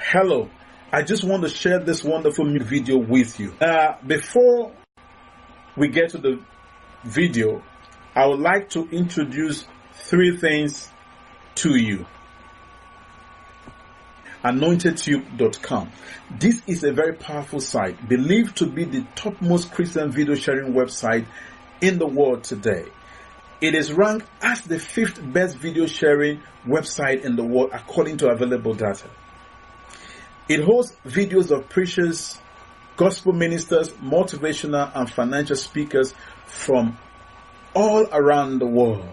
Hello, I just want to share this wonderful new video with you. Before we get to the video, I would like to introduce three things to you. AnointedTube.com. This is a very powerful site, believed to be the topmost Christian video sharing website in the world today. It is ranked as the 5th best video sharing website in the world according to available data. It hosts videos of preachers, gospel ministers, motivational and financial speakers from all around the world.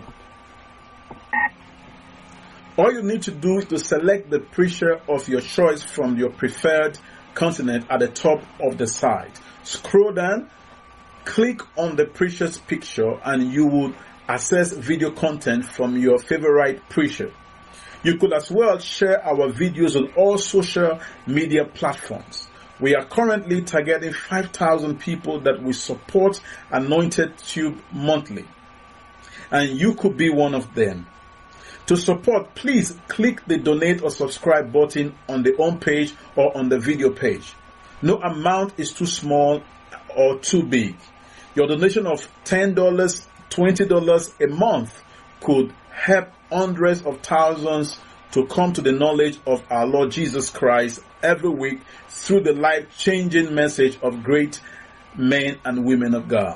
All you need to do is to select the preacher of your choice from your preferred continent at the top of the site. Scroll down, click on the preacher's picture, and you will access video content from your favorite preacher. You could as well share our videos on all social media platforms. We are currently targeting 5,000 people that will support Anointed Tube monthly, and you could be one of them. To support, please click the donate or subscribe button on the home page or on the video page. No amount is too small or too big. Your donation of $10, $20 a month could help hundreds of thousands to come to the knowledge of our Lord Jesus Christ every week through the life-changing message of great men and women of God.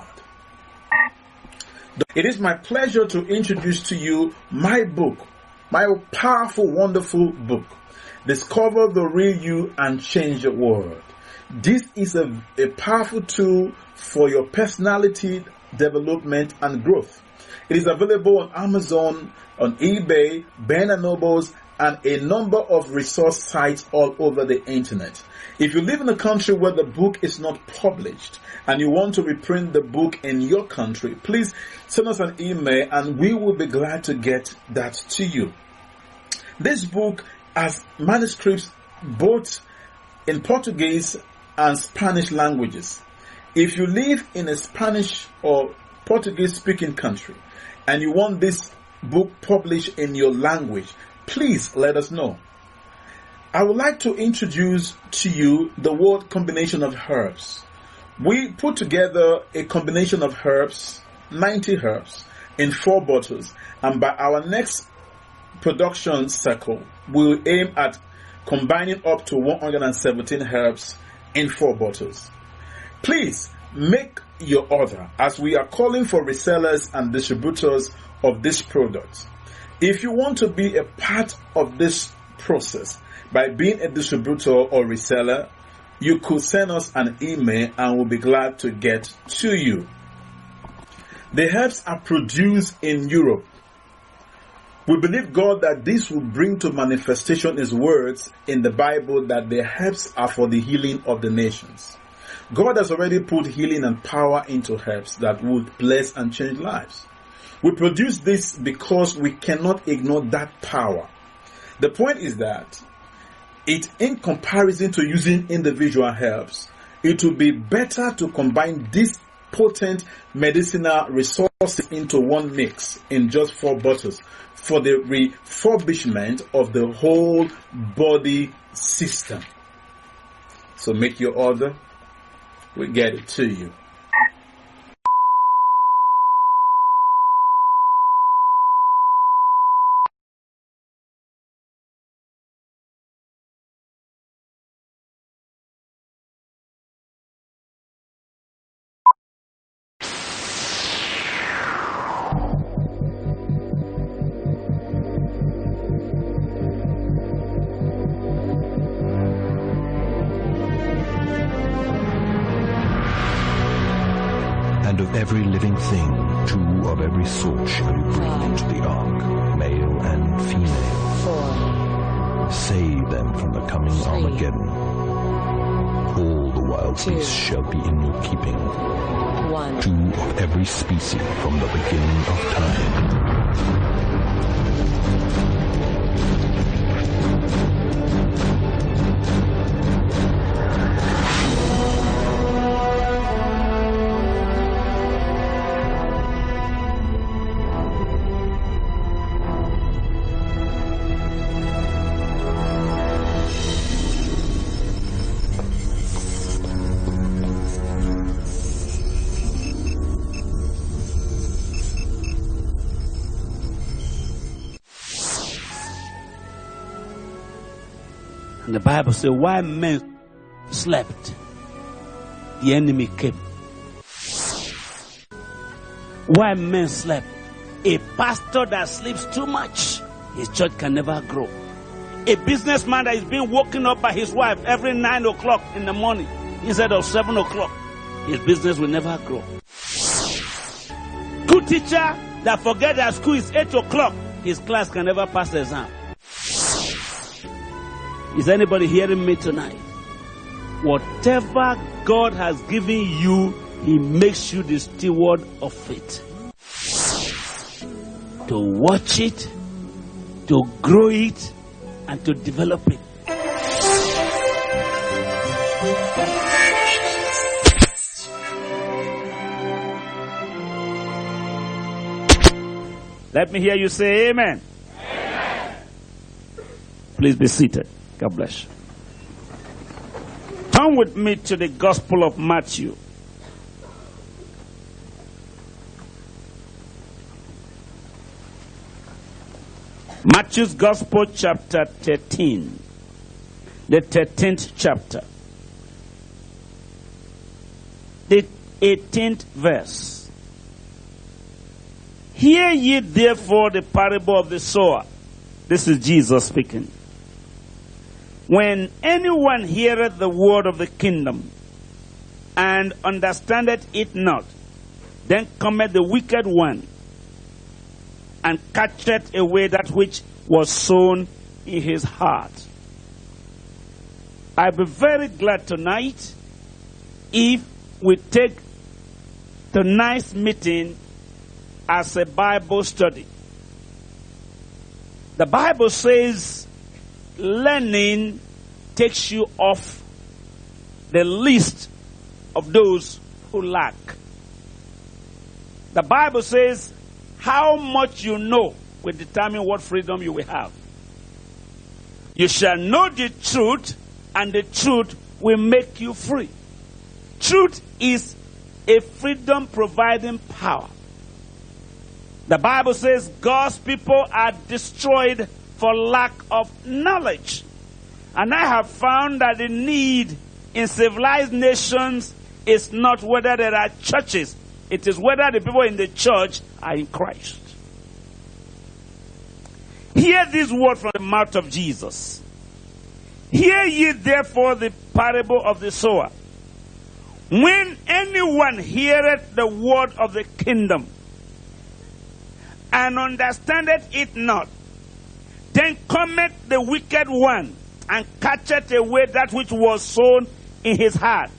It is my pleasure to introduce to you my book, my powerful, wonderful book, Discover the Real You and Change the World. This is a powerful tool for your personality development and growth. It is available on Amazon, on eBay, Barnes & Nobles, and a number of resource sites all over the internet. If you live in a country where the book is not published and you want to reprint the book in your country, please send us an email and we will be glad to get that to you. This book has manuscripts both in Portuguese and Spanish languages. If you live in a Spanish or Portuguese speaking country and you want this book published in your language, please let us know. I would like to introduce to you the word combination of herbs. We put together a combination of herbs, 90 herbs, in 4 bottles, and by our next production cycle, we will aim at combining up to 117 herbs in 4 bottles. Please make your order, as we are calling for resellers and distributors of this product. If you want to be a part of this process by being a distributor or reseller, you could send us an email and we'll be glad to get to you. The herbs are produced in Europe. We believe God that this will bring to manifestation His words in the Bible that the herbs are for the healing of the nations. God has already put healing and power into herbs that would bless and change lives. We produce this because we cannot ignore that power. The point is that in comparison to using individual herbs, it would be better to combine these potent medicinal resources into one mix in just 4 bottles for the refurbishment of the whole body system. So make your order. We'll get it to you. And of every living thing, 2 of every sort shall you bring into the ark, male and female. 4, Save them from the coming 3, Armageddon. All the wild 2, beasts shall be in your keeping, 1. 2 of every species from the beginning of time. And the Bible says, while men slept, the enemy came. While men slept, a pastor that sleeps too much, his church can never grow. A businessman that is being woken up by his wife every 9 o'clock in the morning instead of 7 o'clock, his business will never grow. Good teacher that forget that school is 8 o'clock, his class can never pass the exam. Is anybody hearing me tonight? Whatever God has given you, He makes you the steward of it. To watch it, to grow it, and to develop it. Let me hear you say amen. Amen. Please be seated. God bless you. Turn with me to the Gospel of Matthew. Matthew's Gospel, chapter 13. The 13th chapter. The 18th verse. Hear ye therefore the parable of the sower. This is Jesus speaking. When anyone heareth the word of the kingdom, and understandeth it not, then cometh the wicked one, and catcheth away that which was sown in his heart. I'll be very glad tonight if we take tonight's meeting as a Bible study. The Bible says learning takes you off the list of those who lack. The Bible says how much you know will determine what freedom you will have. You shall know the truth, and the truth will make you free. Truth is a freedom providing power. The Bible says God's people are destroyed for lack of knowledge. And I have found that the need in civilized nations is not whether there are churches. It is whether the people in the church are in Christ. Hear this word from the mouth of Jesus. Hear ye therefore the parable of the sower. When anyone heareth the word of the kingdom, and understandeth it not, then cometh the wicked one, and catcheth away that which was sown in his heart.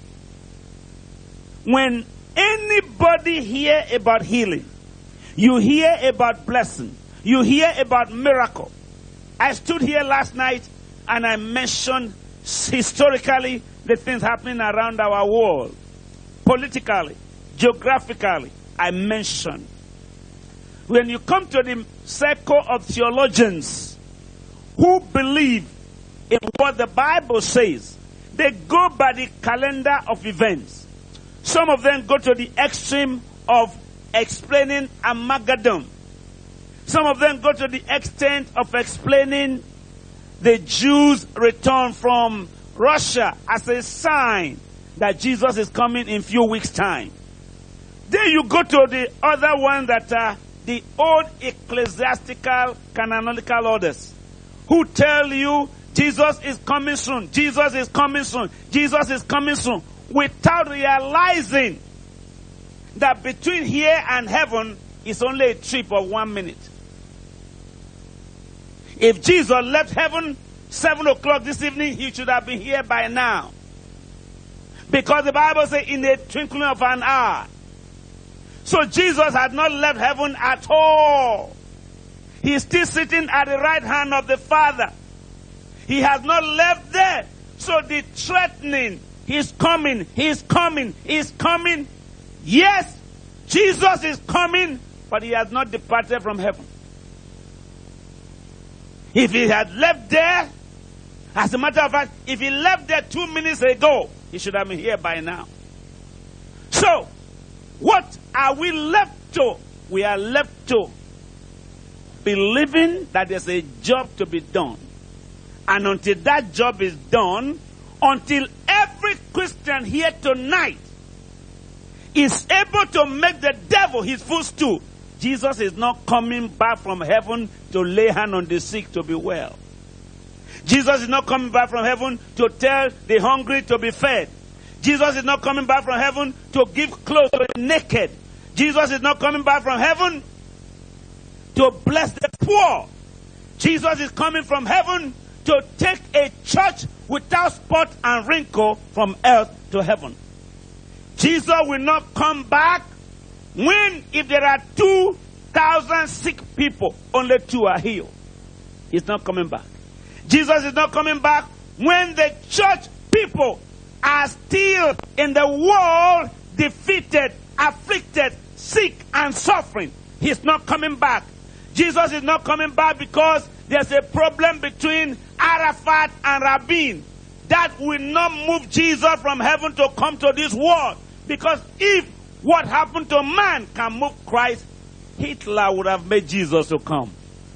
When anybody hear about healing, you hear about blessing, you hear about miracle. I stood here last night and I mentioned historically the things happening around our world. Politically, geographically, I mentioned. When you come to the circle of theologians who believe in what the Bible says, they go by the calendar of events. Some of them go to the extreme of explaining Armageddon. Some of them go to the extent of explaining the Jews' return from Russia as a sign that Jesus is coming in a few weeks' time. Then you go to the other one that are the old ecclesiastical canonical orders, who tell you Jesus is coming soon, Jesus is coming soon, Jesus is coming soon, without realizing that between here and heaven is only a trip of 1 minute. If Jesus left heaven 7 o'clock this evening, he should have been here by now. Because the Bible says in the twinkling of an eye. So Jesus had not left heaven at all. He is still sitting at the right hand of the Father. He has not left there. So the threatening, he's coming, he's coming, he's coming. Yes, Jesus is coming, but he has not departed from heaven. If he had left there, as a matter of fact, if he left there 2 minutes ago, he should have been here by now. So, what are we left to? We are left to believing that there's a job to be done And until that job is done, until every Christian here tonight is able to make the devil his footstool, Jesus is not coming back from heaven to lay hand on the sick to be well. Jesus is not coming back from heaven to tell the hungry to be fed. Jesus is not coming back from heaven to give clothes to the naked. Jesus is not coming back from heaven to bless the poor. Jesus is coming from heaven to take a church without spot and wrinkle from earth to heaven. Jesus will not come back when, if there are 2,000 sick people, only 2 are healed. He's not coming back. Jesus is not coming back when the church people are still in the world defeated, afflicted, sick, and suffering. He's not coming back. Jesus is not coming back because there's a problem between Arafat and Rabin. That will not move Jesus from heaven to come to this world. Because if what happened to man can move Christ, Hitler would have made Jesus to come.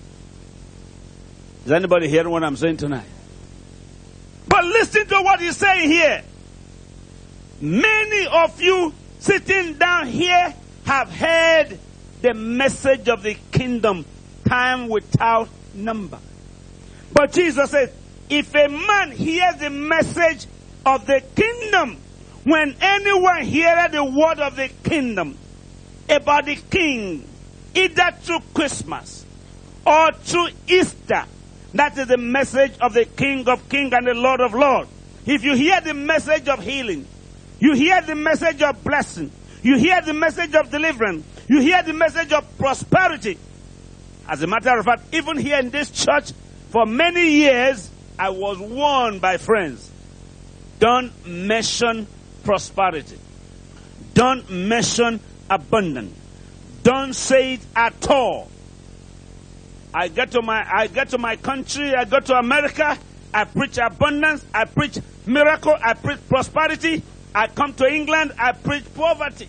Is anybody hearing what I'm saying tonight? But listen to what he's saying here. Many of you sitting down here have heard the message of the kingdom time without number. But Jesus says, if a man hears the message of the kingdom, when anyone hears the word of the kingdom about the king, either through Christmas or through Easter, that is the message of the King of Kings and the Lord of Lords. If you hear the message of healing, you hear the message of blessing, you hear the message of deliverance, you hear the message of prosperity. As a matter of fact, even here in this church, for many years, I was warned by friends, don't mention prosperity. Don't mention abundance. Don't say it at all. I get to my country, I go to America, I preach abundance, I preach miracle, I preach prosperity. I come to England, I preach poverty.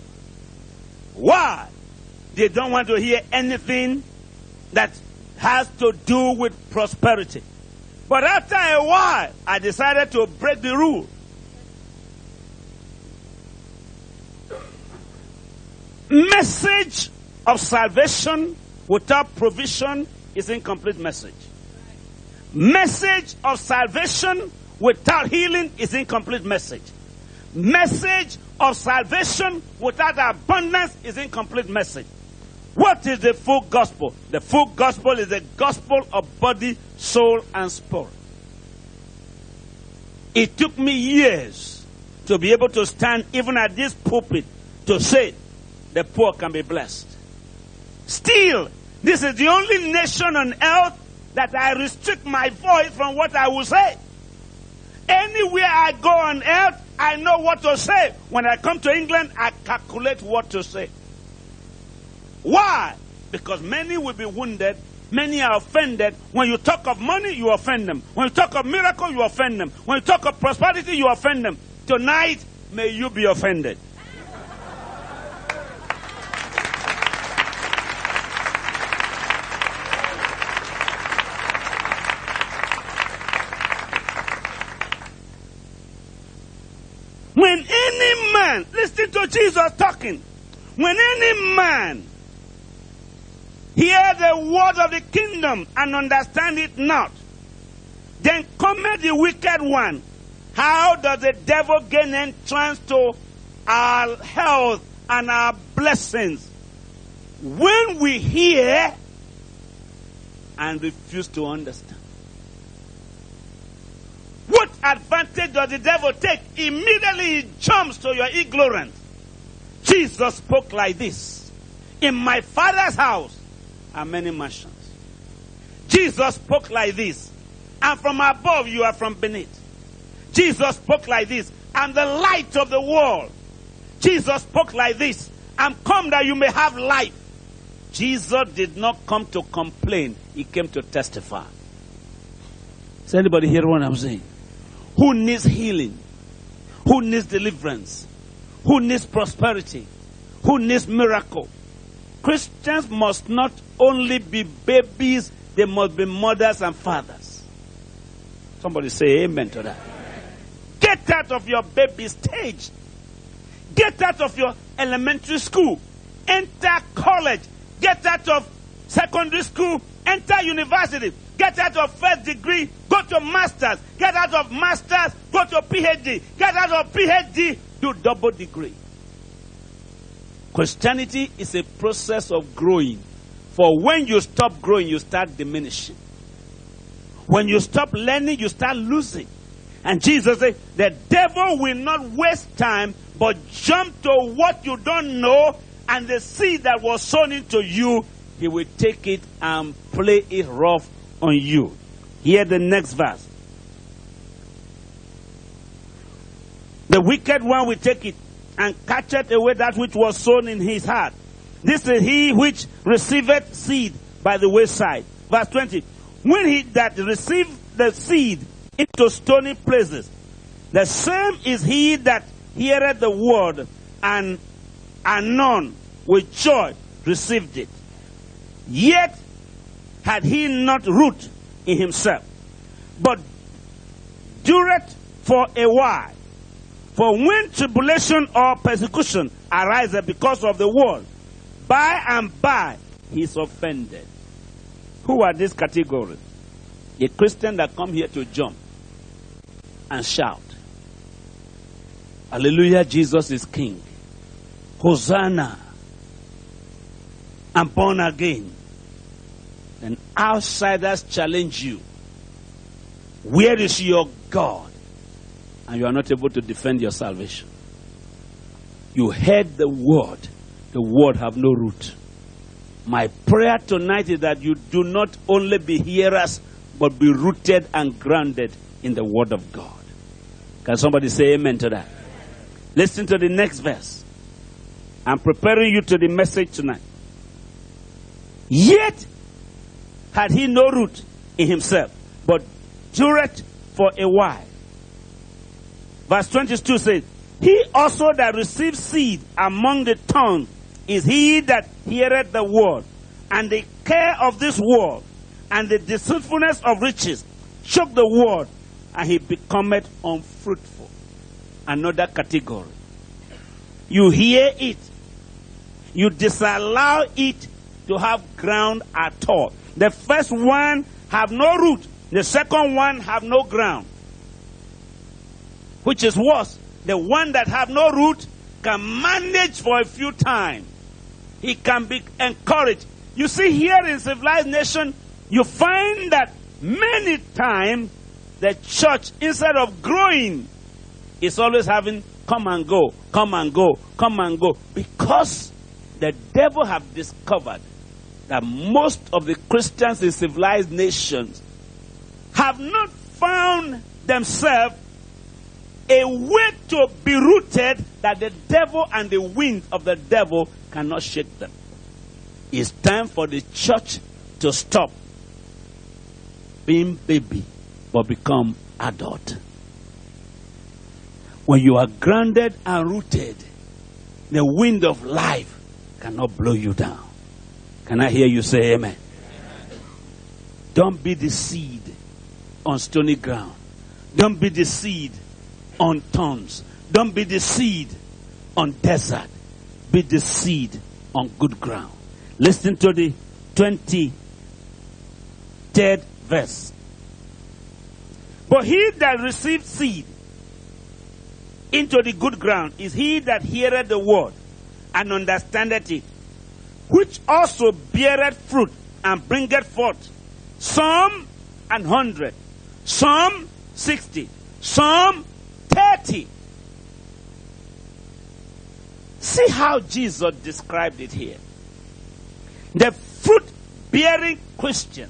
Why? They don't want to hear anything that has to do with prosperity. But after a while, I decided to break the rule. Message of salvation without provision is incomplete message. Message of salvation without healing is incomplete message. Message of salvation without abundance is incomplete message. What is the full gospel? The full gospel is the gospel of body, soul, and spirit. It took me years to be able to stand even at this pulpit to say the poor can be blessed. Still, this is the only nation on earth that I restrict my voice from what I will say. Anywhere I go on earth, I know what to say. When I come to England, I calculate what to say. Why? Because many will be wounded, many are offended. When you talk of money, you offend them. When you talk of miracle, you offend them. When you talk of prosperity, you offend them. Tonight, may you be offended. When any man, listen to Jesus talking. When any man hear the word of the kingdom and understand it not, then cometh the wicked one. How does the devil gain entrance to our health and our blessings? When we hear and refuse to understand. What advantage does the devil take? Immediately he jumps to your ignorance. Jesus spoke like this. In my Father's house are many mansions. Jesus spoke like this. And from above you are from beneath. Jesus spoke like this. I'm the light of the world. Jesus spoke like this. I'm come that you may have life. Jesus did not come to complain. He came to testify. Does anybody hear what I'm saying? Who needs healing? Who needs deliverance? Who needs prosperity? Who needs miracle? Christians must not only be babies, they must be mothers and fathers. Somebody say amen to that. Get out of your baby stage. Get out of your elementary school. Enter college. Get out of secondary school. Enter university. Get out of first degree. Go to master's. Get out of master's. Go to PhD. Get out of PhD. Do double degree. Christianity is a process of growing. For when you stop growing, you start diminishing. When you stop learning, you start losing. And Jesus said, the devil will not waste time, but jump to what you don't know, and the seed that was sown into you, he will take it and play it rough on you. Hear the next verse. The wicked one will take it and catcheth away that which was sown in his heart. This is he which receiveth seed by the wayside. Verse 20. When he that received the seed into stony places, the same is he that heareth the word, and anon with joy received it. Yet had he not root in himself, but dureth for a while. For when tribulation or persecution arises because of the word, by and by he is offended. Who are these categories? A Christian that come here to jump and shout, hallelujah, Jesus is King. Hosanna. I'm born again. And outsiders challenge you. Where is your God? And you are not able to defend your salvation. You heard the word have no root. My prayer tonight is that you do not only be hearers, but be rooted and grounded in the word of God. Can somebody say amen to that? Listen to the next verse. I'm preparing you to the message tonight. Yet had he no root in himself, but dureth for a while. Verse 22 says, he also that receives seed among the thorns is he that heareth the word, and the care of this world, and the deceitfulness of riches choke the word, and he becometh unfruitful. Another category. You hear it. You disallow it to have ground at all. The first one have no root. The second one have no ground. Which is worse. The one that have no root can manage for a few times. He can be encouraged. You see, here in civilized nation, you find that many times the church, instead of growing, is always having come and go, come and go, come and go. Because the devil have discovered that most of the Christians in civilized nations have not found themselves a way to be rooted that the devil and the wind of the devil cannot shake them. It's time for the church to stop being baby but become adult. When you are grounded and rooted, the wind of life cannot blow you down. Can I hear you say amen? Don't be the seed on stony ground. Don't be the seed on thorns. Don't be the seed on desert. Be the seed on good ground. Listen to the 23rd verse. But he that received seed into the good ground is he that heareth the word and understandeth it, which also beareth fruit and bringeth forth some 100, some 60, some 30. See how Jesus described it here. The fruit-bearing Christian,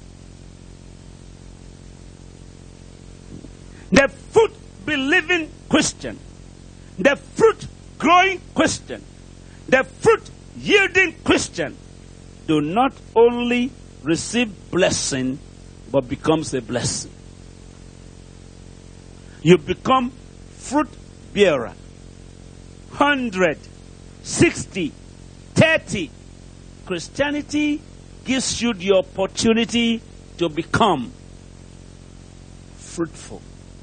the fruit-believing Christian, the fruit-growing Christian, the fruit-yielding Christian do not only receive blessing, but becomes a blessing. You become fruit bearer. 100, 60, 30. Christianity gives you the opportunity to become fruitful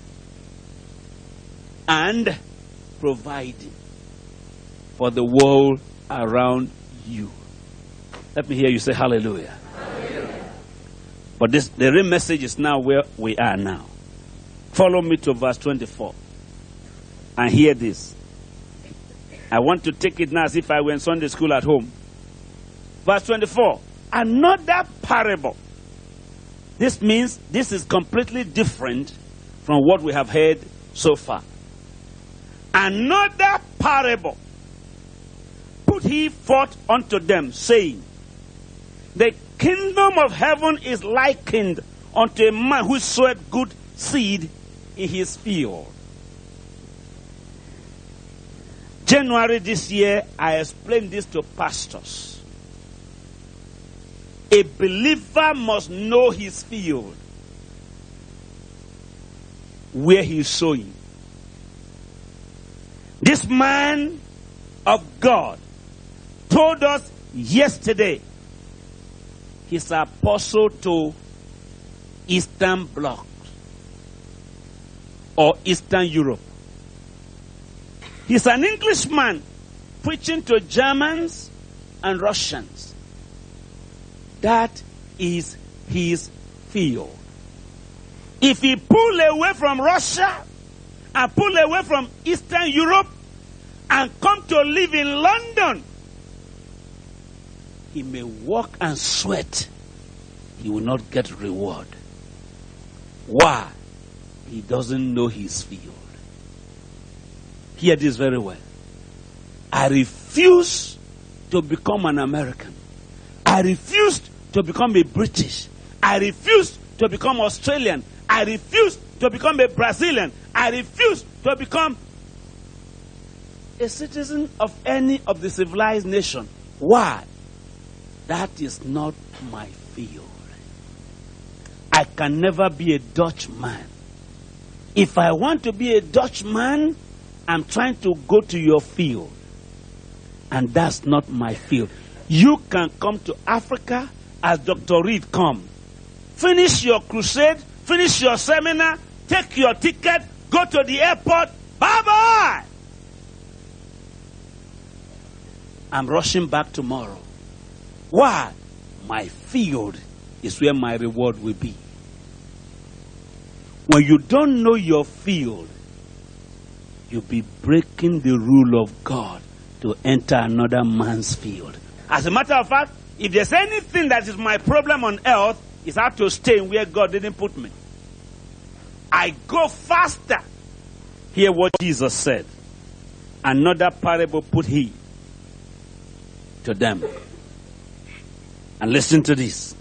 and providing for the world around you. Let me hear you say hallelujah. Hallelujah. But the real message is now where we are now. Follow me to verse 24 and hear this. I want to take it now as if I were in Sunday school at home. Verse 24. Another parable. This means this is completely different from what we have heard so far. Another parable put he forth unto them, saying, the kingdom of heaven is likened unto a man who sowed good seed in his field. January this year, I explained this to pastors. A believer must know his field, where he is sowing. This man of God told us yesterday he's an apostle to Eastern Bloc or Eastern Europe. He's an Englishman preaching to Germans and Russians. That is his field. If he pull away from Russia and pull away from Eastern Europe and come to live in London, he may work and sweat. He will not get reward. Why? He doesn't know his field. Hear this very well. I refuse to become an American. I refused to become a British. I refused to become Australian. I refused to become a Brazilian. I refused to become a citizen of any of the civilized nation. Why? That is not my field. I can never be a Dutchman. If I want to be a Dutchman, I'm trying to go to your field. And that's not my field. You can come to Africa as Dr. Reed come. Finish your crusade, finish your seminar, take your ticket, go to the airport. Bye-bye! I'm rushing back tomorrow. Why? My field is where my reward will be. When you don't know your field, you'll be breaking the rule of God to enter another man's field. As a matter of fact, if there's anything that is my problem on earth, it's how to stay where God didn't put me. I go faster. Hear what Jesus said. Another parable put he to them. And listen to this.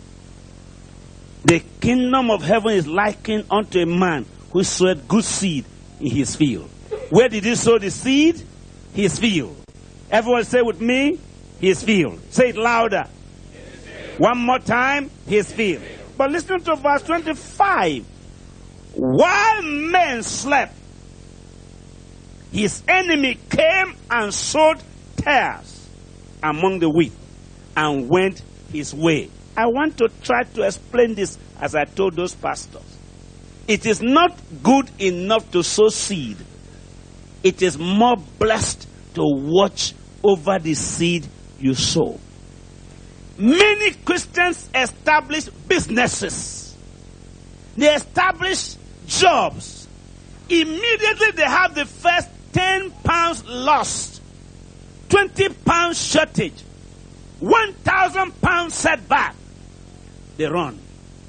The kingdom of heaven is likened unto a man who sowed good seed in his field. Where did he sow the seed? His field. Everyone say with me, his field. Say it louder. One more time, his field. But listen to verse 25. While men slept, his enemy came and sowed tares among the wheat and went his way. I want to try to explain this as I told those pastors. It is not good enough to sow seed. It is more blessed to watch over the seed you sow. Many Christians establish businesses. They establish jobs. Immediately they have the first 10 pounds lost, 20 pounds shortage, 1,000 pounds setback. They run.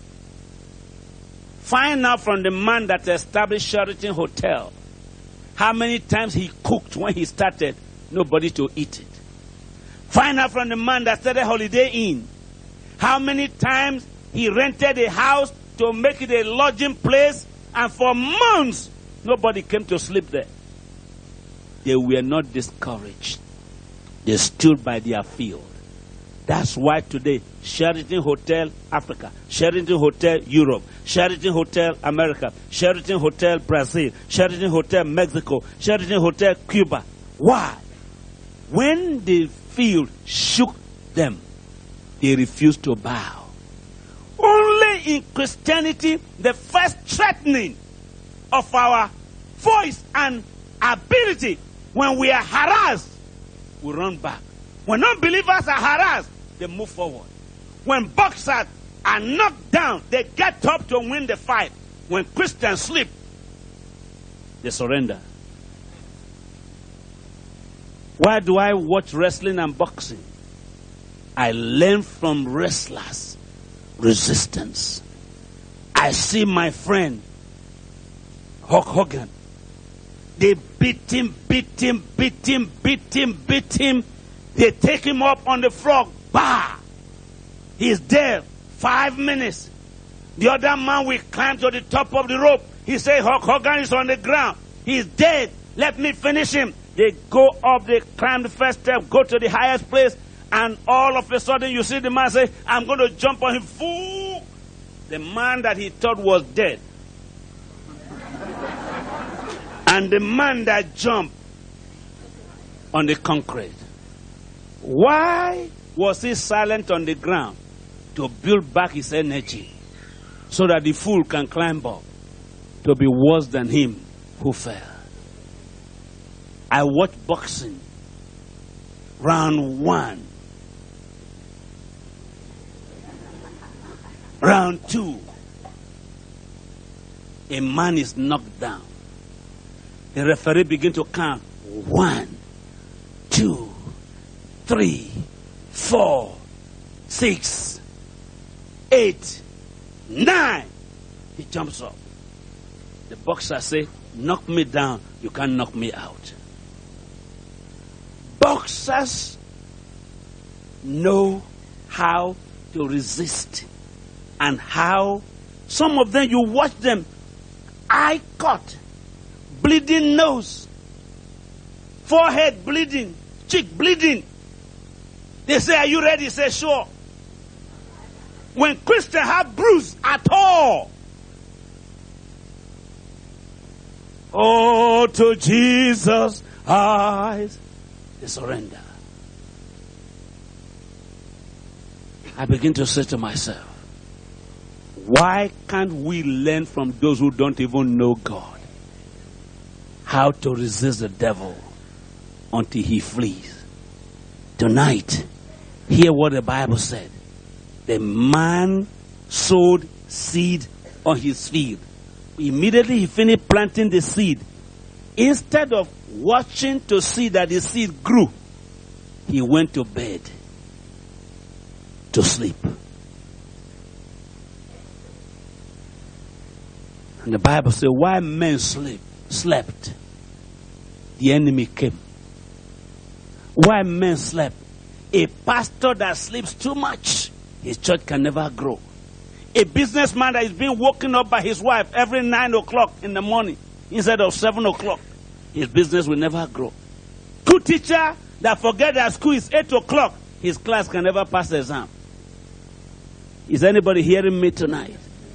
Find out from the man that established Sheraton Hotel how many times he cooked when he started, nobody to eat it. Find out from the man that started Holiday Inn how many times he rented a house to make it a lodging place, and for months nobody came to sleep there. They were not discouraged. They stood by their field. That's why today, Sheraton Hotel Africa, Sheraton Hotel Europe, Sheraton Hotel America, Sheraton Hotel Brazil, Sheraton Hotel Mexico, Sheraton Hotel Cuba. Why? When the field shook them, they refused to bow. Only in Christianity, the first threatening of our voice and ability, when we are harassed, we run back. When unbelievers are harassed, they move forward. When boxers are knocked down, they get up to win the fight. When Christians sleep, they surrender. Why do I watch wrestling and boxing? I learn from wrestlers resistance. I see my friend Hulk Hogan. They beat him. They take him up on the floor. Bah! He's there. 5 minutes. The other man will climb to the top of the rope. He says, Hulk Hogan is on the ground. He's dead. Let me finish him. They go up, they climb the first step, go to the highest place, and all of a sudden you see the man say, I'm going to jump on him. Fool! The man that he thought was dead. And the man that jumped on the concrete. Why was he silent on the ground? To build back his energy, so that the fool can climb up to be worse than him who fell. I watch boxing. Round 1. Round 2. A man is knocked down. The referee begins to count. 1, 2, 3, 4, 6, 8, 9. He jumps up. The boxer says, knock me down, you can't knock me out. Boxers know how to resist, and how some of them, you watch them, eye cut, bleeding nose, forehead bleeding, cheek bleeding. They say, are you ready? He says, sure. When Christians have bruise at all, oh, to Jesus' eyes, they surrender. I begin to say to myself, why can't we learn from those who don't even know God how to resist the devil until he flees? Tonight, hear what the Bible said. The man sowed seed on his field. Immediately he finished planting the seed. Instead of watching to see that the seed grew, he went to bed to sleep. And the Bible says, while men slept, the enemy came. While men slept, a pastor that sleeps too much, his church can never grow. A businessman that is being woken up by his wife every 9 o'clock in the morning instead of 7 o'clock, his business will never grow. School teacher that forget that school is 8 o'clock, his class can never pass the exam. Is anybody hearing me tonight?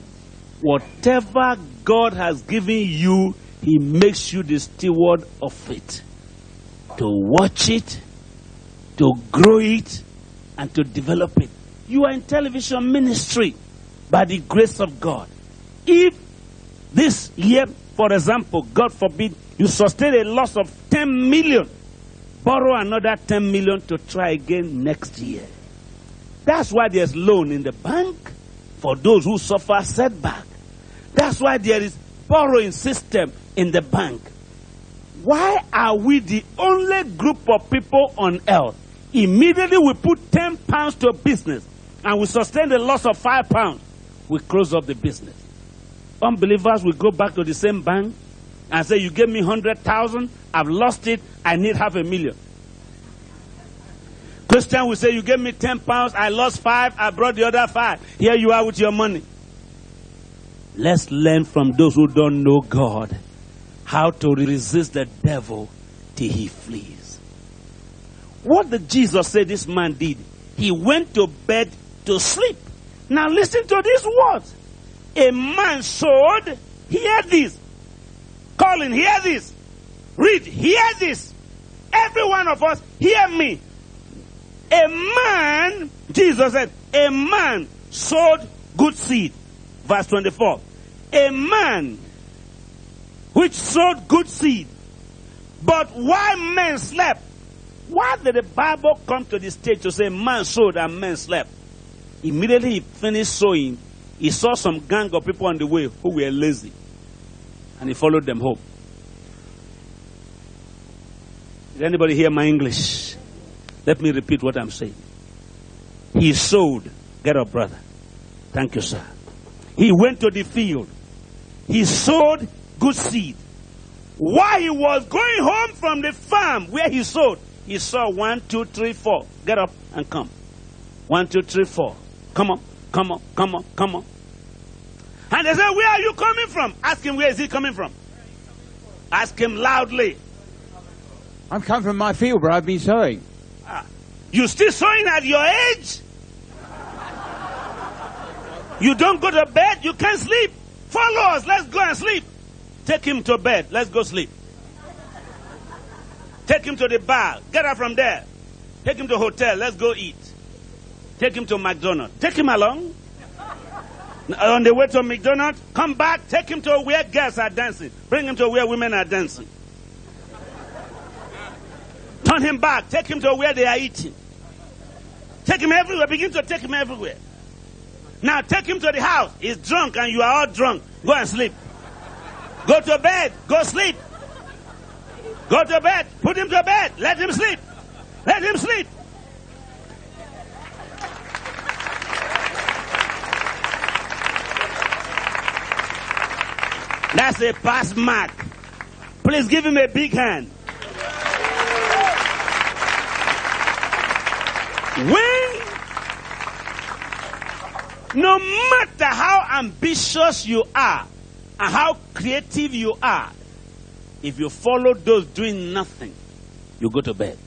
Whatever God has given you, he makes you the steward of it. To watch it, to grow it, and to develop it. You are in television ministry by the grace of God. If this year, for example, God forbid, you sustain a loss of 10 million, borrow another 10 million to try again next year. That's why there's loan in the bank for those who suffer setback. That's why there is borrowing system in the bank. Why are we the only group of people on earth? Immediately we put 10 pounds to a business and we sustain the loss of 5 pounds. We close up the business. Unbelievers will go back to the same bank and say, you gave me 100,000, I've lost it, I need 500,000. Christian will say, you gave me 10 pounds, I lost 5, I brought the other 5. Here you are with your money. Let's learn from those who don't know God how to resist the devil till he flees. What did Jesus say this man did? He went to bed to sleep. Now listen to these words. A man sowed, hear this. Colin, hear this. Read, hear this. Every one of us, hear me. A man, Jesus said, a man sowed good seed. Verse 24. A man which sowed good seed, but while men slept. Why did the Bible come to the stage to say man sowed and men slept? Immediately he finished sowing, he saw some gang of people on the way who were lazy. And he followed them home. Did anybody hear my English? Let me repeat what I'm saying. He sowed. Get up, brother. Thank you, sir. He went to the field. He sowed good seed. While he was going home from the farm where he sowed, he saw 1, 2, 3, 4. Get up and come. 1, 2, 3, 4. Come on, come on, come on, come on. And they said, where are you coming from? Ask him, where is he coming from? Ask him loudly. I'm coming from my field where I've been sowing. You still sowing at your age? You don't go to bed? You can't sleep? Follow us. Let's go and sleep. Take him to bed. Let's go sleep. Take him to the bar. Get up from there. Take him to a hotel. Let's go eat. Take him to McDonald's. Take him along. On the way to McDonald's, come back. Take him to where girls are dancing. Bring him to where women are dancing. Turn him back. Take him to where they are eating. Take him everywhere. Begin to take him everywhere. Now take him to the house. He's drunk and you are all drunk. Go and sleep. Go to bed. Go sleep. Go to bed. Put him to bed. Let him sleep. Let him sleep. That's a pass mark. Please give him a big hand. No matter how ambitious you are and how creative you are, if you follow those doing nothing, you go to bed.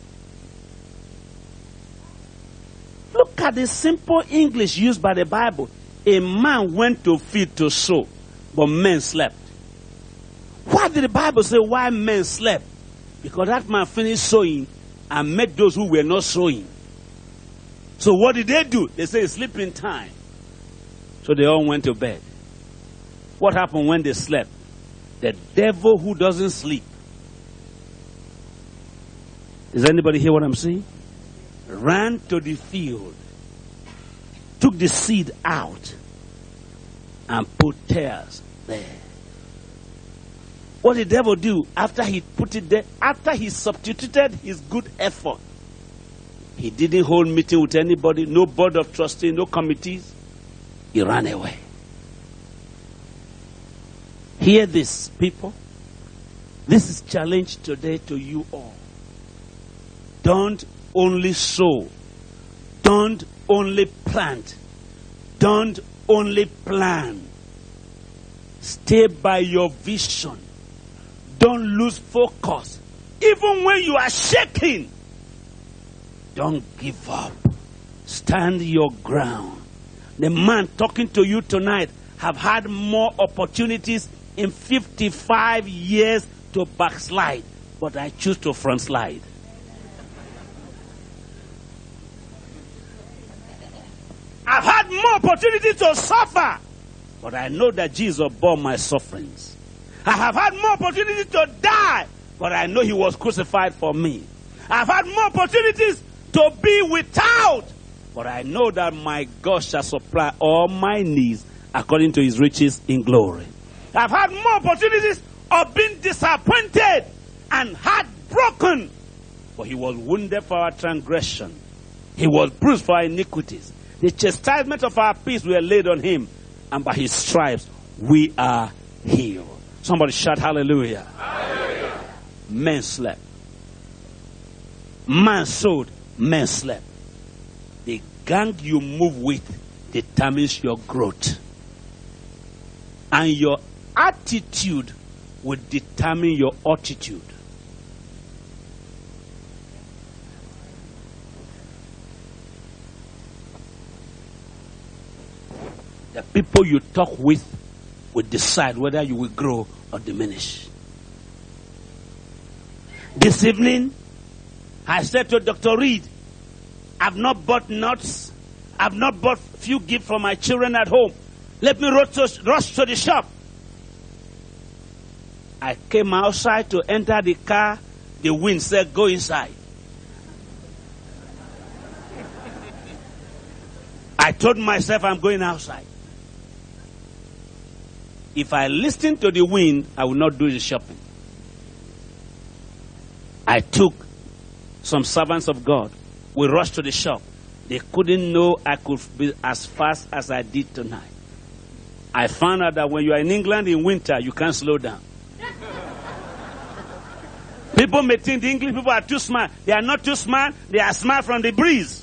Look at the simple English used by the Bible. A man went to field to sow, but men slept. Why did the Bible say why men slept? Because that man finished sowing and met those who were not sowing. So what did they do? They say sleeping time. So they all went to bed. What happened when they slept? The devil who doesn't sleep. Does anybody hear what I'm saying? Ran to the field, took the seed out, and put tares there. What did the devil do after he put it there? After he substituted his good effort, he didn't hold meeting with anybody, no board of trustees, no committees. He ran away. Hear this, people. This is challenge today to you all. Don't only sow. Don't only plant. Don't only plan. Stay by your vision. Don't lose focus. Even when you are shaking, don't give up. Stand your ground. The man talking to you tonight have had more opportunities in 55 years to backslide, but I choose to front slide. I've had more opportunities to suffer, but I know that Jesus bore my sufferings. I have had more opportunities to die, but I know he was crucified for me. I've had more opportunities to be without, but I know that my God shall supply all my needs according to his riches in glory. I've had more opportunities of being disappointed and heartbroken, but he was wounded for our transgression. He was bruised for our iniquities. The chastisement of our peace were laid on him, and by his stripes we are healed. Somebody shout hallelujah. Hallelujah. Men slept. Man sowed, men slept. The gang you move with determines your growth. And your attitude will determine your attitude. The people you talk with will decide whether you will grow or diminish. This evening, I said to Dr. Reed, I've not bought nuts. I've not bought few gifts for my children at home. Let me rush to the shop. I came outside to enter the car. The wind said, go inside. I told myself I'm going outside. If I listen to the wind, I will not do the shopping. I took some servants of God. We rushed to the shop. They couldn't know I could be as fast as I did tonight. I found out that when you are in England in winter, you can't slow down. People may think the English people are too smart. They are not too smart. They are smart from the breeze.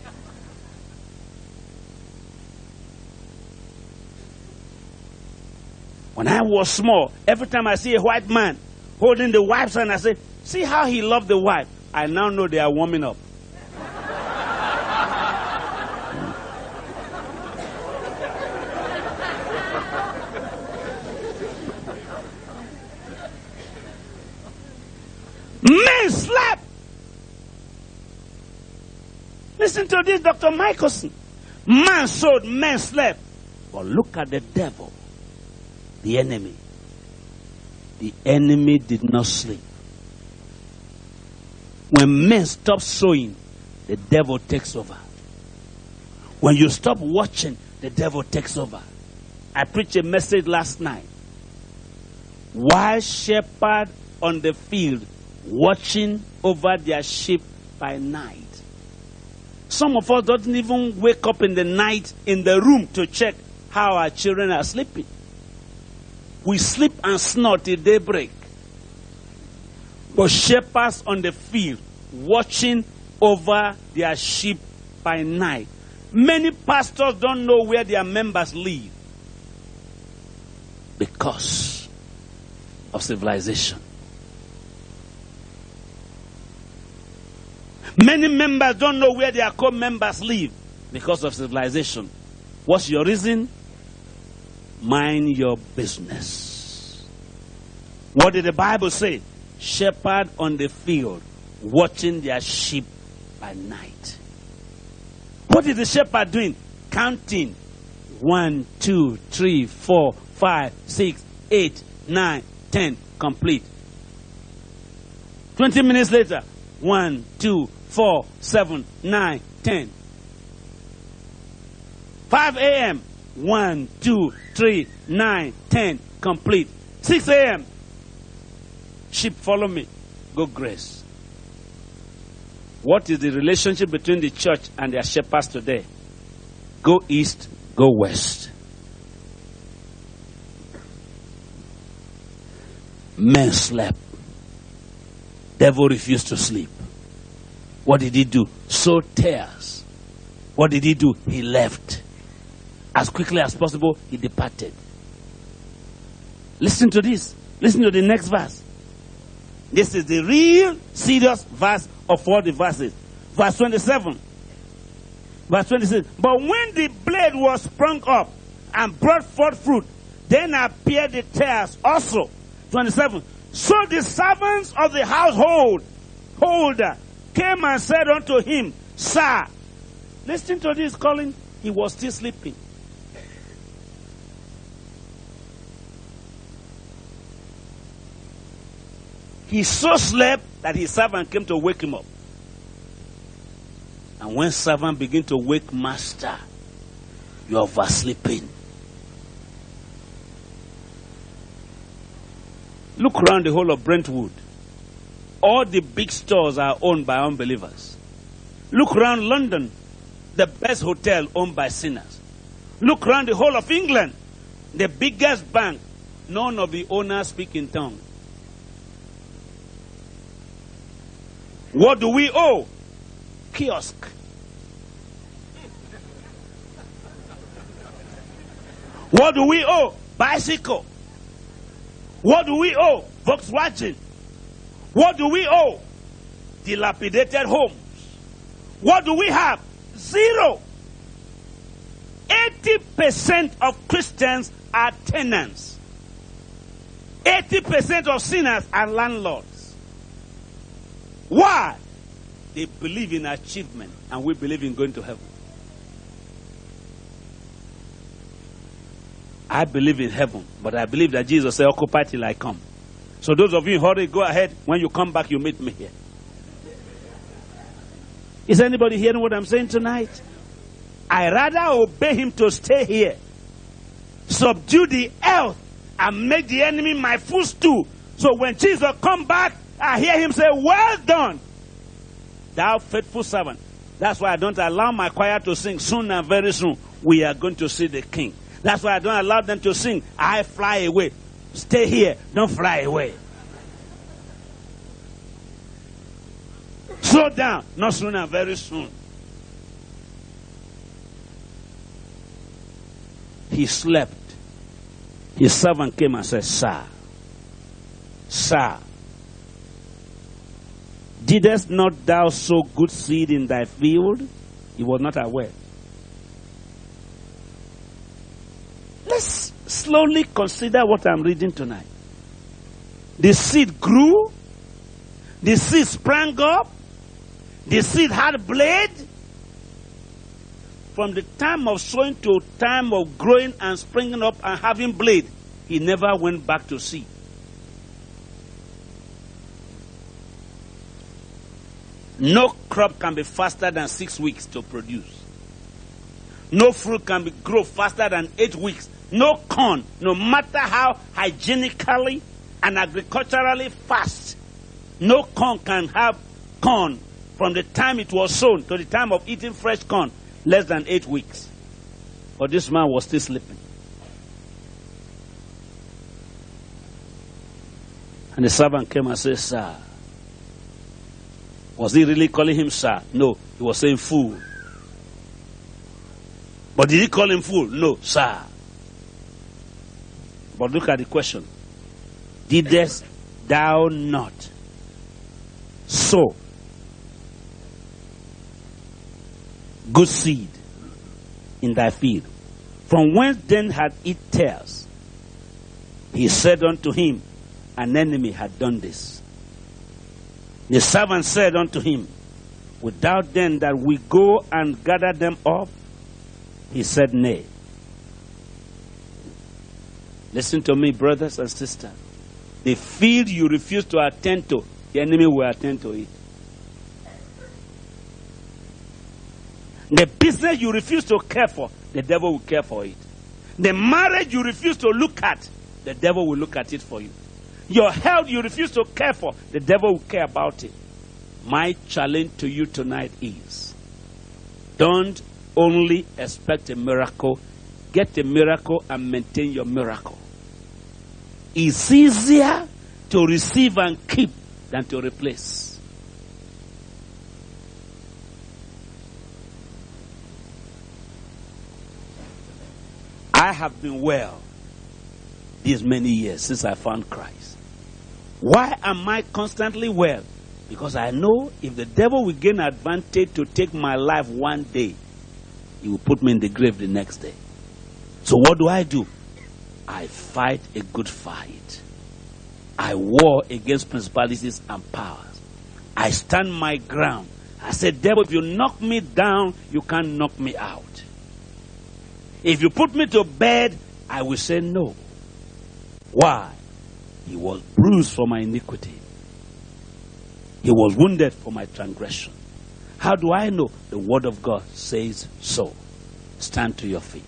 When I was small, every time I see a white man holding the wife's hand, I say, see how he loved the wife. I now know they are warming up. Men slept. Listen to this, Dr. Michelson. Man sowed, men slept. But look at the devil, the enemy. The enemy did not sleep. When men stop sowing, the devil takes over. When you stop watching, the devil takes over. I preached a message last night. Why shepherd on the field watching over their sheep by night? Some of us don't even wake up in the night in the room to check how our children are sleeping. We sleep and snore till daybreak. But shepherds on the field watching over their sheep by night. Many pastors don't know where their members live because of civilization. Many members don't know where their co-members live because of civilization. What's your reason? Mind your business. What did the Bible say? Shepherd on the field, watching their sheep by night. What is the shepherd doing? Counting. 1, 2, 3, 4, 5, 6, 8, 9, 10. Complete. 20 minutes later. 1, 2, 4, 7, 9, 10. 5 a.m. 1, 2, 3, 9, 10. Complete. 6 a.m. Sheep, follow me. Go graze. What is the relationship between the church and their shepherds today? Go east, go west. Men slept. Devil refused to sleep. What did he do? Sow tares. What did he do? He left. As quickly as possible, he departed. Listen to this. Listen to the next verse. This is the real serious verse of all the verses. Verse 27. Verse 26. But when the blade was sprung up and brought forth fruit, then appeared the tares also. 27. So the servants of the household holder came and said unto him, Sir, listen to this, Colin. He was still sleeping. He so slept that his servant came to wake him up. And when servant begin to wake master, you are oversleeping. Look around the whole of Brentwood. All the big stores are owned by unbelievers. Look around London, the best hotel owned by sinners. Look around the whole of England, the biggest bank, none of the owners speak in tongues. What do we owe? Kiosk. What do we owe? Bicycle. What do we owe? Volkswagen. What do we owe? Dilapidated homes. What do we have? Zero. 80% of Christians are tenants. 80% of sinners are landlords. Why? They believe in achievement, and we believe in going to heaven. I believe in heaven, but I believe that Jesus said, occupy till I come. So those of you in hurry, go ahead. When you come back, you meet me here. Is anybody hearing what I'm saying tonight? I rather obey him to stay here, subdue the earth, and make the enemy my footstool. So when Jesus come back, I hear him say, well done, thou faithful servant. That's why I don't allow my choir to sing. Soon and very soon, we are going to see the King. That's why I don't allow them to sing, I fly away. Stay here, don't fly away. Slow down, not soon and very soon. He slept. His servant came and said, Sir, didst not thou sow good seed in thy field? He was not aware. Let's slowly consider what I'm reading tonight. The seed grew. The seed sprang up. The seed had blade. From the time of sowing to time of growing and springing up and having blade, he never went back to seed. No crop can be faster than 6 weeks to produce. No fruit can grow faster than 8 weeks. No corn, no matter how hygienically and agriculturally fast, no corn can have corn from the time it was sown to the time of eating fresh corn, less than 8 weeks. But this man was still sleeping. And the servant came and said, Sir. Was he really calling him sir? No, he was saying fool. But did he call him fool? No, sir. But look at the question. Didst thou not sow good seed in thy field? From whence then had it tares? He said unto him, an enemy had done this. The servant said unto him, without then that we go and gather them up? He said, nay. Listen to me, brothers and sisters. The field you refuse to attend to, the enemy will attend to it. The business you refuse to care for, the devil will care for it. The marriage you refuse to look at, the devil will look at it for you. Your health you refuse to care for, the devil will care about it. My challenge to you tonight is, don't only expect a miracle, get a miracle and maintain your miracle. It's easier to receive and keep than to replace. I have been well these many years since I found Christ. Why am I constantly well? Because I know if the devil will gain advantage to take my life one day, he will put me in the grave the next day. So what do? I fight a good fight. I war against principalities and powers. I stand my ground. I said, devil, if you knock me down, you can't knock me out. If you put me to bed, I will say no. Why? He was bruised for my iniquity. He was wounded for my transgression. How do I know? The word of God says so. Stand to your feet.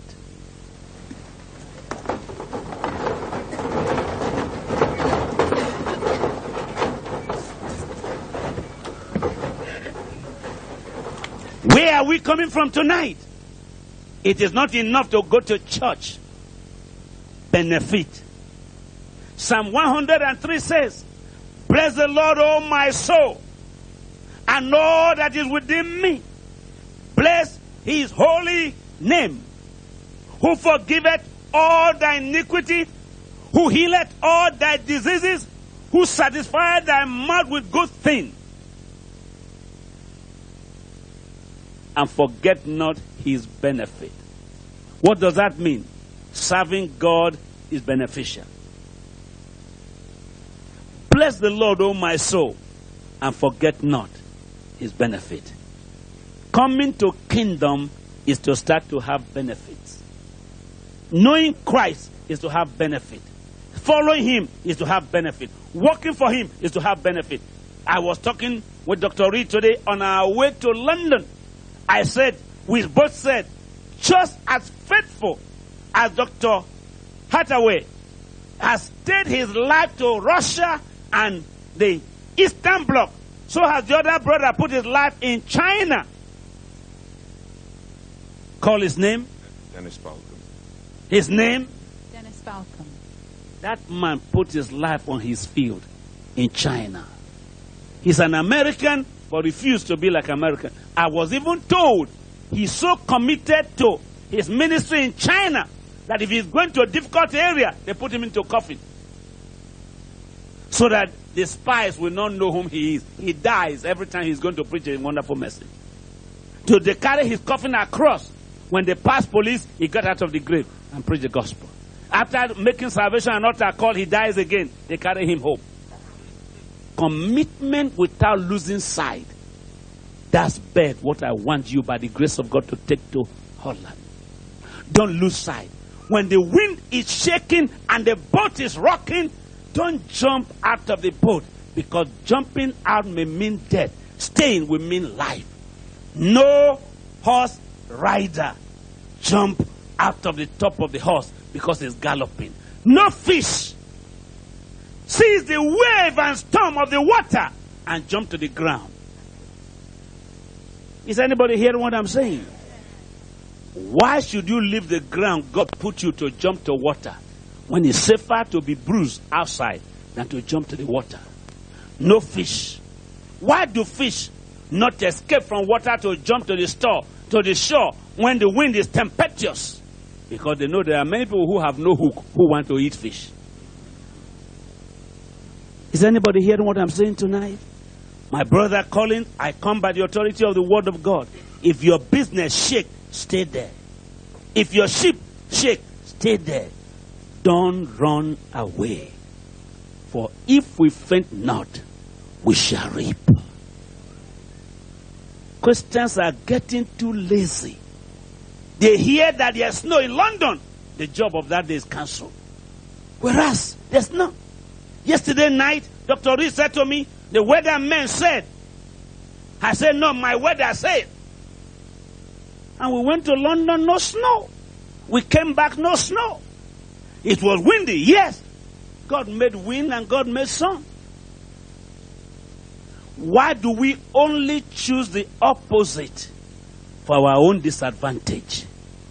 Where are we coming from tonight? It is not enough to go to church. Benefit. Psalm 103 says, bless the Lord, O my soul, and all that is within me. Bless his holy name, who forgiveth all thy iniquity, who healeth all thy diseases, who satisfieth thy mouth with good things, and forget not his benefit. What does that mean? Serving God is beneficial. Bless the Lord, O my soul, and forget not his benefit. Coming to kingdom is to start to have benefits. Knowing Christ is to have benefit. Following him is to have benefit. Working for him is to have benefit. I was talking with Dr. Reed today on our way to London. We both said, just as faithful as Dr. Hathaway has stayed his life to Russia and the Eastern Bloc, so has the other brother put his life in China. Call his name. Dennis Balcom. His name? Dennis Balcom. That man put his life on his field in China. He's an American, but refused to be like American. I was even told he's so committed to his ministry in China that if he's going to a difficult area, they put him into a coffin. So that the spies will not know whom he is. He dies every time he's going to preach a wonderful message. So they carry his coffin across. When they pass police, he got out of the grave and preached the gospel. After making salvation and altar call, he dies again. They carry him home. Commitment without losing sight. That's bad. What I want you, by the grace of God, to take to Holland. Don't lose sight. When the wind is shaking and the boat is rocking, don't jump out of the boat, because jumping out may mean death. Staying will mean life. No horse rider jump out of the top of the horse because it's galloping. No fish sees the wave and storm of the water and jump to the ground. Is anybody hearing what I'm saying? Why should you leave the ground God put you to jump to water when it's safer to be bruised outside than to jump to the water? No fish. Why do fish not escape from water to jump to the shore when the wind is tempestuous? Because they know there are many people who have no hook who want to eat fish. Is anybody hearing what I'm saying tonight? My brother Colin, I come by the authority of the word of God. If your business shake, stay there. If your ship shake, stay there. Don't run away. For if we faint not, we shall reap. Christians are getting too lazy. They hear that there's snow in London. The job of that day is cancelled. Whereas, there's none. Yesterday night, Dr. Reed said to me, the weatherman said. I said, no, my weather said. And we went to London, no snow. We came back, no snow. It was windy, yes. God made wind and God made sun. Why do we only choose the opposite for our own disadvantage?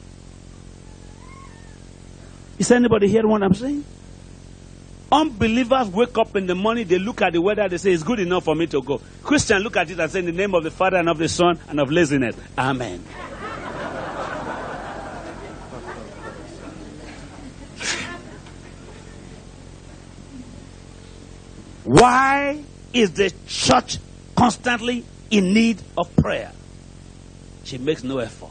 Is anybody hearing what I'm saying? Unbelievers wake up in the morning, they look at the weather, they say, it's good enough for me to go. Christians look at it and say, in the name of the Father and of the Son and of laziness. Amen. Why is the church constantly in need of prayer? She makes no effort.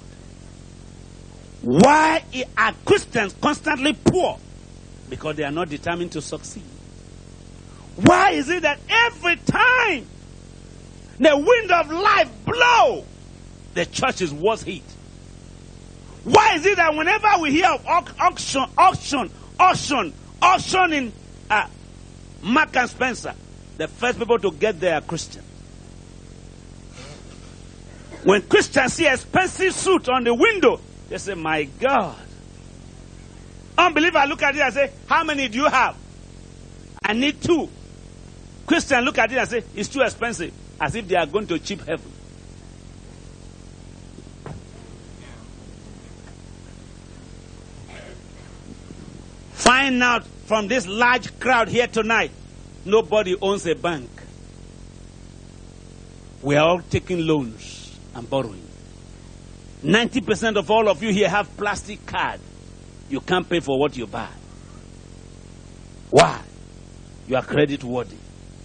Why are Christians constantly poor? Because they are not determined to succeed. Why is it that every time the wind of life blows, the church is worse hit? Why is it that whenever we hear of auction in Mark and Spencer, the first people to get there are Christians? When Christians see expensive suit on the window, they say, my God. Unbeliever look at it and say, how many do you have? I need 2. Christian look at it and say, it's too expensive. As if they are going to cheap heaven. Find out from this large crowd here tonight, nobody owns a bank. We are all taking loans and borrowing. 90% of all of you here have plastic card. You can't pay for what you buy. Why? You are credit worthy.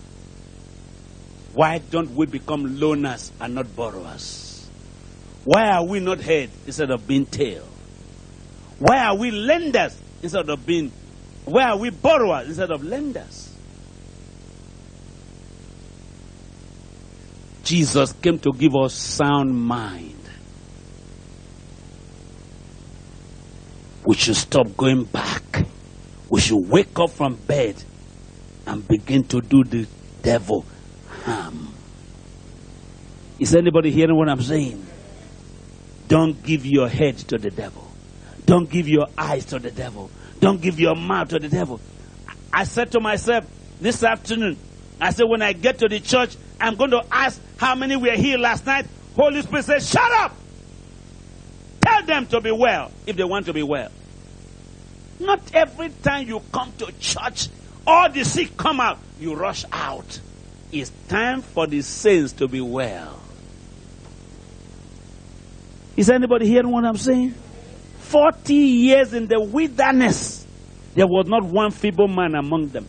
Why don't we become loaners and not borrowers? Why are we not head instead of being tail? Why are we lenders instead of being... Why are we borrowers instead of lenders? Jesus came to give us sound mind. We should stop going back. We should wake up from bed and begin to do the devil harm. Is anybody hearing what I'm saying? Don't give your head to the devil. Don't give your eyes to the devil. Don't give your mouth to the devil. I said to myself this afternoon, I said, when I get to the church, I'm going to ask how many were here last night. Holy Spirit said, shut up. Tell them to be well if they want to be well. Not every time you come to church, all the sick come out, you rush out. It's time for the saints to be well. Is anybody hearing what I'm saying? 40 years in the wilderness, there was not one feeble man among them.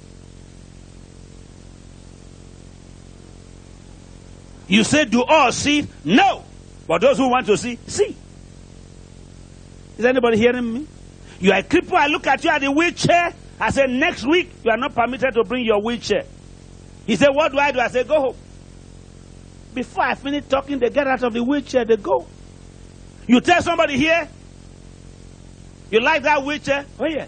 You say, do all see? No. But those who want to see, see. Is anybody hearing me? You are a cripple, I look at you at the wheelchair. I say, next week, you are not permitted to bring your wheelchair. He said, what do? I say, go home. Before I finish talking, they get out of the wheelchair, they go. You tell somebody here, you like that wheelchair? Oh, yes.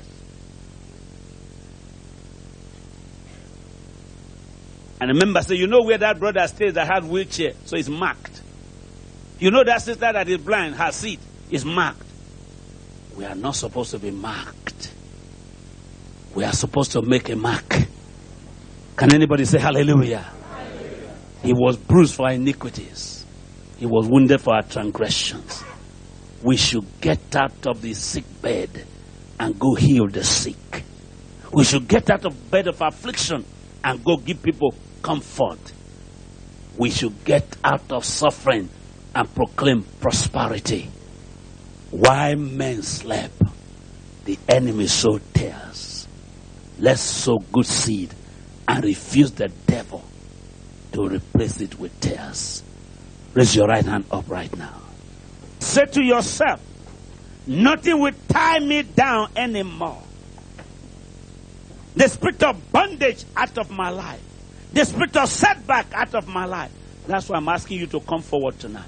And remember, say, you know where that brother stays that has wheelchair, so it's marked. You know that sister that is blind, her seat is marked. We are not supposed to be marked. We are supposed to make a mark. Can anybody say hallelujah? Hallelujah. He was bruised for our iniquities. He was wounded for our transgressions. We should get out of the sick bed and go heal the sick. We should get out of bed of affliction and go give people comfort. We should get out of suffering and proclaim prosperity. While men slept, the enemy sowed tares. Let's sow good seed and refuse the devil to replace it with tares. Raise your right hand up right now. Say to yourself, nothing will tie me down anymore. The spirit of bondage out of my life. The spirit of setback out of my life. That's why I'm asking you to come forward tonight.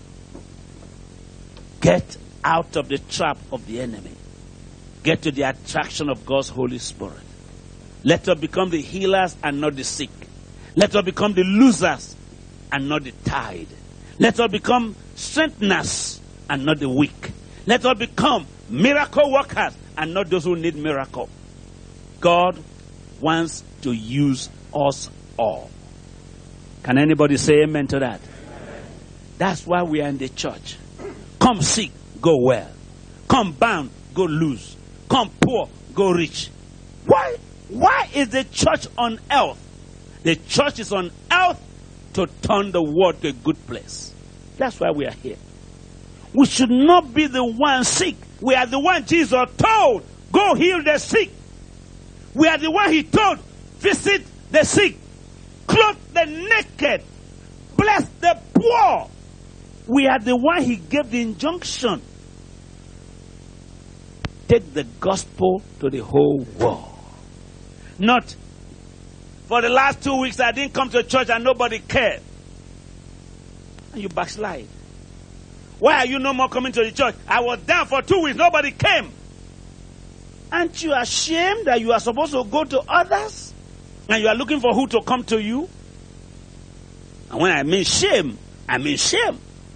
Get out of the trap of the enemy. Get to the attraction of God's Holy Spirit. Let us become the healers and not the sick. Let us become the losers and not the tied. Let us become strengtheners and not the weak. Let us become miracle workers and not those who need miracle. God wants to use us all. Can anybody say amen to that? Amen. That's why we are in the church. Come sick, go well. Come bound, go loose. Come poor, go rich. Why is the church on earth? The church is on earth to turn the world to a good place. That's why we are here. We should not be the one sick. We are the one Jesus told, go heal the sick. We are the one he told, visit the sick, clothe the naked, bless the poor. We are the one he gave the injunction. Take the gospel to the whole world. Not, for the last 2 weeks I didn't come to church and nobody cared. And you backslide. Why are you no more coming to the church? I was down for 2 weeks, nobody came. Aren't you ashamed that you are supposed to go to others? And you are looking for who to come to you? And when I mean shame, I mean shame.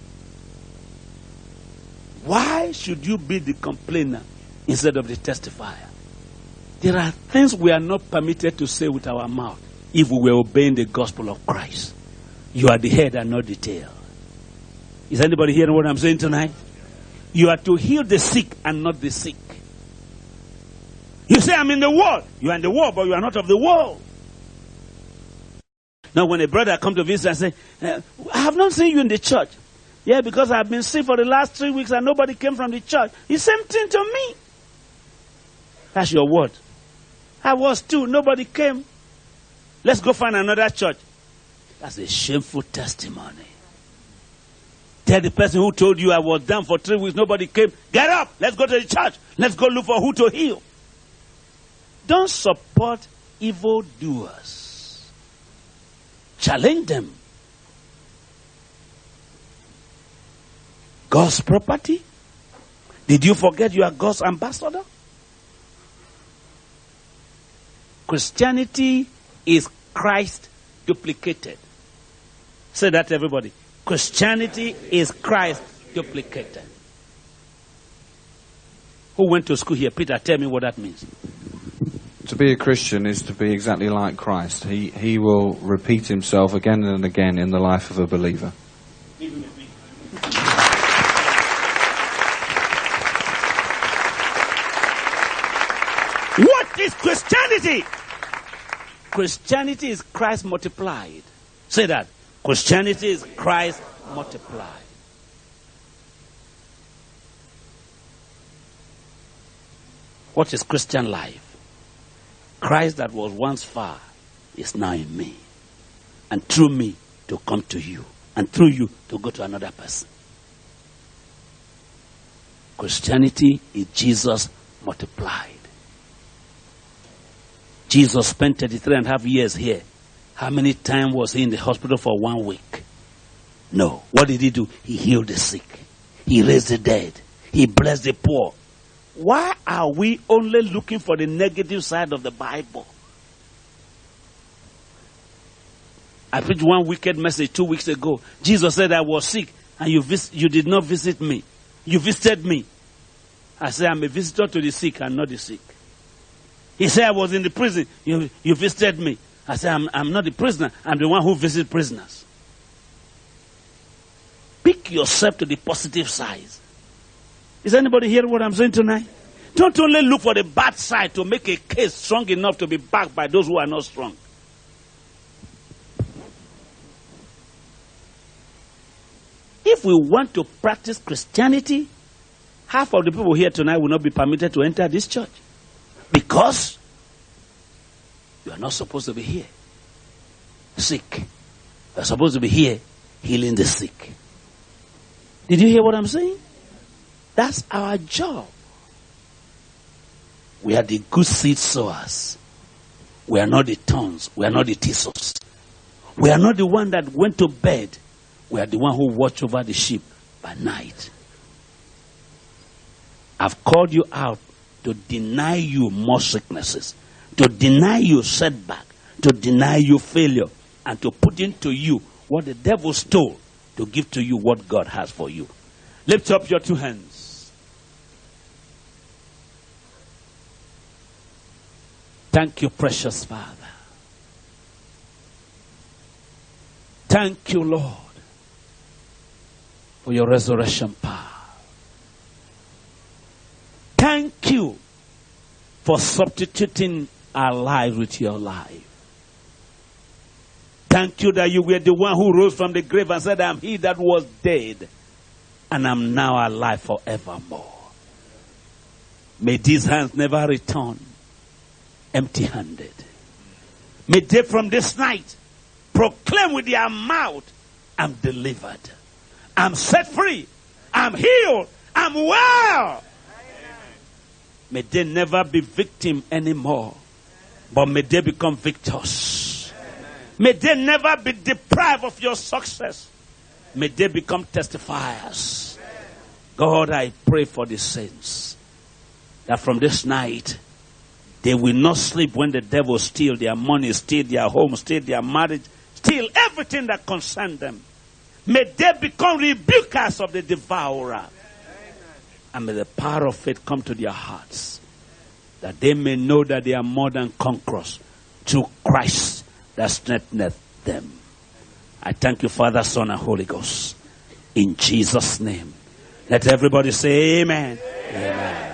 Why should you be the complainer instead of the testifier? There are things we are not permitted to say with our mouth if we were obeying the gospel of Christ. You are the head and not the tail. Is anybody hearing what I'm saying tonight? You are to heal the sick and not the sick. You say, I'm in the world. You are in the world, but you are not of the world. Now, when a brother comes to visit and say, I have not seen you in the church. Yeah, because I've been sick for the last 3 weeks and nobody came from the church. It's the same thing to me. That's your word. I was too. Nobody came. Let's go find another church. That's a shameful testimony. Tell the person who told you I was down for 3 weeks, nobody came. Get up. Let's go to the church. Let's go look for who to heal. Don't support evildoers. Challenge them. God's property, Did you forget you are God's ambassador? Christianity is Christ duplicated. Say that, everybody. Christianity is Christ duplicated. Who went to school here? Peter, tell me what that means. To be a Christian is to be exactly like Christ. He will repeat himself again and again in the life of a believer. What is Christianity? Christianity is Christ multiplied. Say that. Christianity is Christ multiplied. What is Christian life? Christ that was once far is now in me. And through me to come to you. And through you to go to another person. Christianity is Jesus multiplied. Jesus spent 33 and a half years here. How many times was he in the hospital for 1 week? No. What did he do? He healed the sick. He raised the dead. He blessed the poor. Why are we only looking for the negative side of the Bible? I preached one wicked message 2 weeks ago. Jesus said I was sick and you did not visit me. You visited me. I said I'm a visitor to the sick and not the sick. He said I was in the prison. You visited me. I said I'm not the prisoner. I'm the one who visits prisoners. Pick yourself to the positive side. Is anybody hearing what I'm saying tonight? Don't only look for the bad side to make a case strong enough to be backed by those who are not strong. If we want to practice Christianity, half of the people here tonight will not be permitted to enter this church. Because you are not supposed to be here sick. You are supposed to be here healing the sick. Did you hear what I'm saying? That's our job. We are the good seed sowers. We are not the thorns. We are not the thistles. We are not the one that went to bed. We are the one who watch over the sheep by night. I've called you out to deny you more sicknesses, to deny you setback, to deny you failure, and to put into you what the devil stole, to give to you what God has for you. Lift up your two hands. Thank you, precious Father. Thank you, Lord, for your resurrection power. Thank you for substituting our lives with your life. Thank you that you were the one who rose from the grave and said, I am he that was dead, and I'm now alive forevermore. May these hands never return empty-handed. May they from this night proclaim with their mouth, I'm delivered. I'm set free. I'm healed. I'm well. May they never be victim anymore, but may they become victors. May they never be deprived of your success. May they become testifiers. God, I pray for the saints that from this night, they will not sleep when the devil steal their money, steal their home, steal their marriage, steal everything that concerns them. May they become rebukers of the devourer. And may the power of faith come to their hearts, that they may know that they are more than conquerors through Christ that strengtheneth them. I thank you, Father, Son, and Holy Ghost. In Jesus' name. Let everybody say amen. Amen.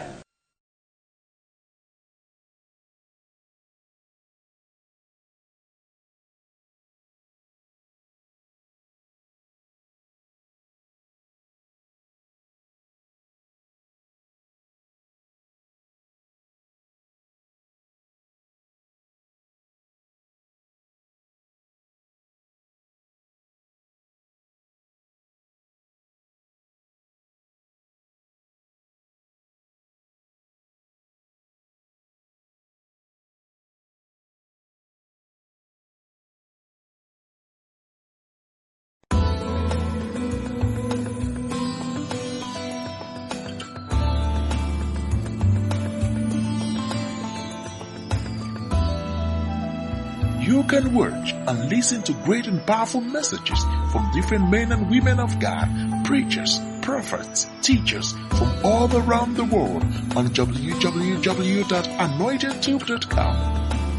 can watch and listen to great and powerful messages from different men and women of God, preachers, prophets, teachers from all around the world on www.anointedtube.com.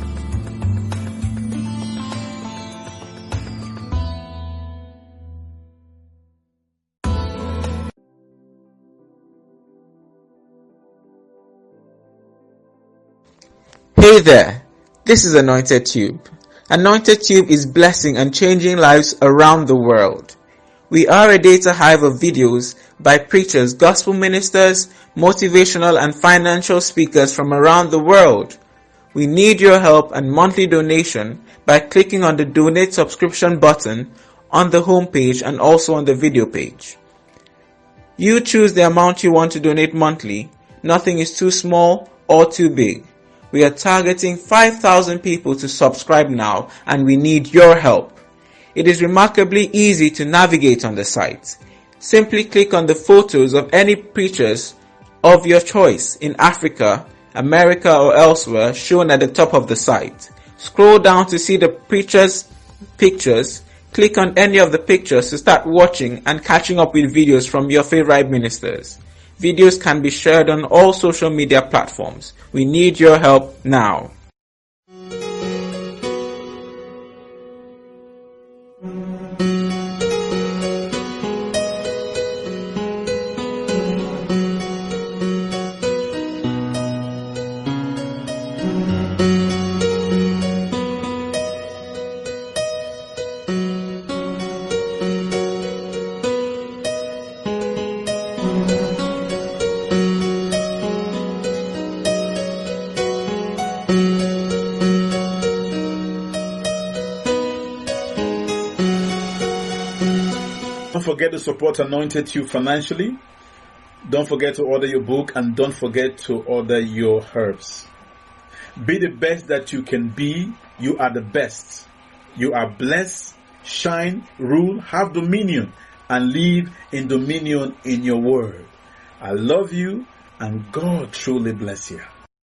Hey there, this is Anointed Tube. Anointed Tube is blessing and changing lives around the world. We are a data hive of videos by preachers, gospel ministers, motivational and financial speakers from around the world. We need your help and monthly donation by clicking on the donate subscription button on the homepage and also on the video page. You choose the amount you want to donate monthly. Nothing is too small or too big. We are targeting 5,000 people to subscribe now, and we need your help. It is remarkably easy to navigate on the site. Simply click on the photos of any preachers of your choice in Africa, America or elsewhere shown at the top of the site. Scroll down to see the preachers' pictures. Click on any of the pictures to start watching and catching up with videos from your favorite ministers. Videos can be shared on all social media platforms. We need your help now. Don't forget to support Anointed Tube financially. Don't forget to order your book, and don't forget to order your herbs. Be the best that you can be. You are the best. You are blessed. Shine, rule, have dominion, and live in dominion in your word. I love you, and God truly bless you.